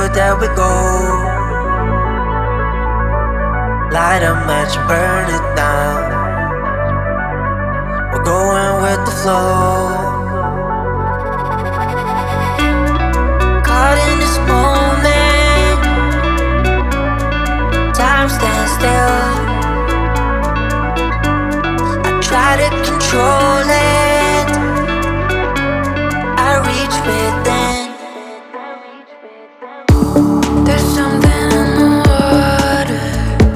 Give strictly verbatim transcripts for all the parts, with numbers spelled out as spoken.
deeper that we go. Light a match, burn it down. We're going with the flow. Caught in this moment, time stands still. I try to control it, I reach within. There's something in the water,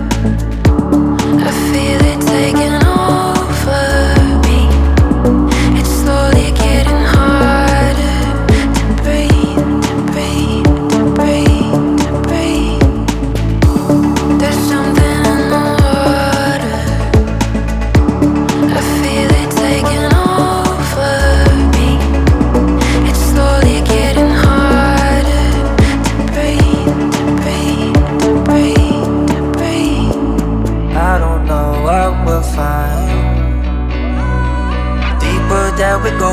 I feel it taking over me. It's slowly getting harder to breathe, to breathe, to breathe, to breathe. There's something in the water, I feel it taking over me. It's slowly getting harder to breathe, to breathe, to breathe, to breathe. I don't know what we'll find. Deeper that we go.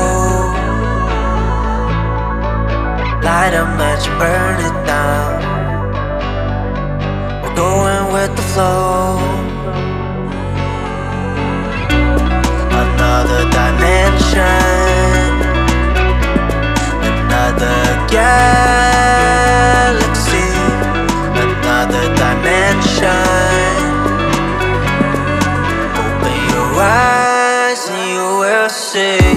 Light a match, burn it down. We're going with the flow. Another dimension, another galaxy, another dimension. Open your eyes and you will see.